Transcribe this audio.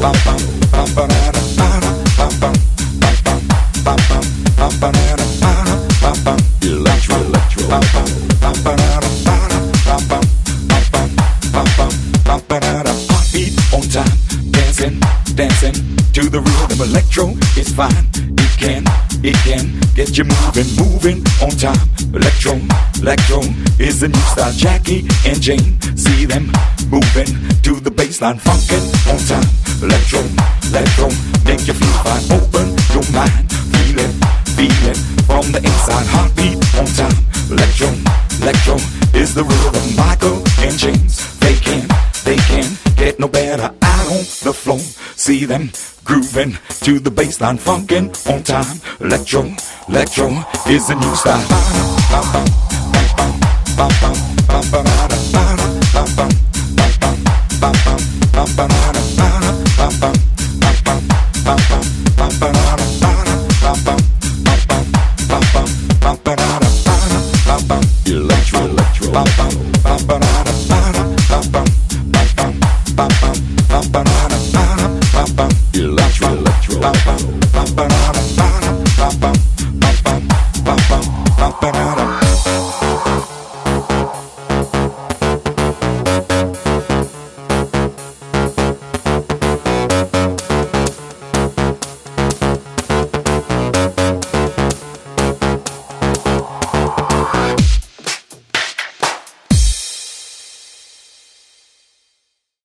Heartbeat on time, dancing, dancing to the rhythm. Electro is fine. It can get you moving, moving on time. Electro is the new style. Jackie and Jane, see them moving to the baseline, funkin' on time. Electro, make you feel fine. Open your mind, feel it from the inside. Heartbeat on time. Electro is the rhythm. Michael and James, they can get no better out on the floor. See them grooving to the baseline, funkin' on time. Electro is the new style. Electro.